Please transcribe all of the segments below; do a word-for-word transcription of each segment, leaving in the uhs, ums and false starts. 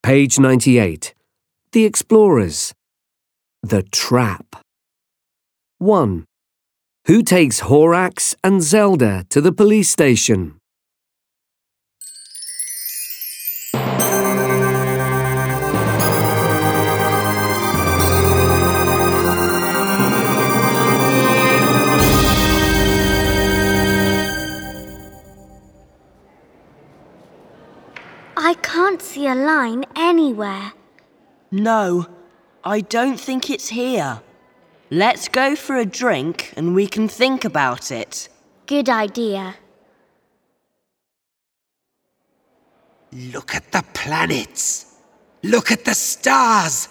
Page ninety-eight. The Explorers. The Trap. one. Who takes Horax and Zelda to the police station? I can't see a line anywhere. No, I don't think it's here. Let's go for a drink and we can think about it. Good idea. Look at the planets. Look at the stars.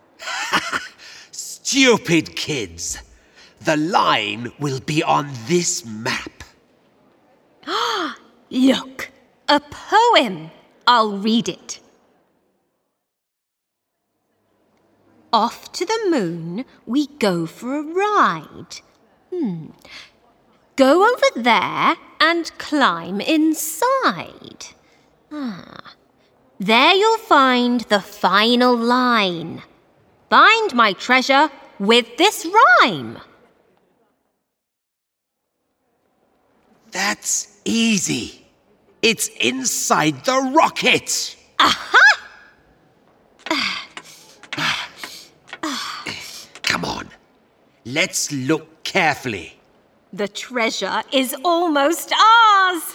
Stupid kids. The line will be on this map. Look, a poem. I'll read it. Off to the moon we go for a ride. Hmm. Go over there and climb inside. Ah. There you'll find the final line. Find my treasure with this rhyme. That's easy. It's inside the rocket. Aha! Come on, let's look carefully. The treasure is almost ours.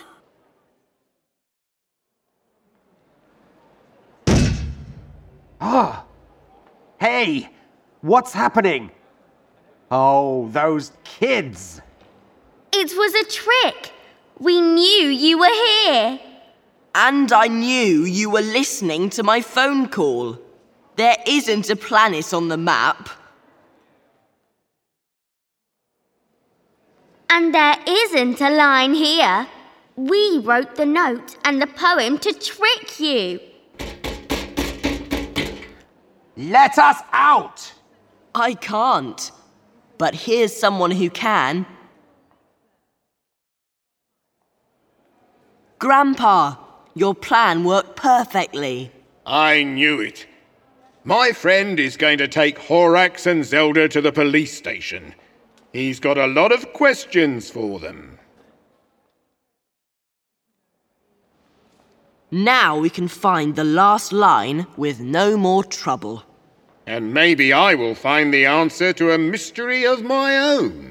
Ah! Hey, what's happening? Oh, those kids. It was a trick. We knew you were here. And I knew you were listening to my phone call. There isn't a planet on the map. And there isn't a line here. We wrote the note and the poem to trick you. Let us out! I can't. But here's someone who can. Grandpa, your plan worked perfectly. I knew it. My friend is going to take Horax and Zelda to the police station. He's got a lot of questions for them. Now we can find the last line with no more trouble. And maybe I will find the answer to a mystery of my own.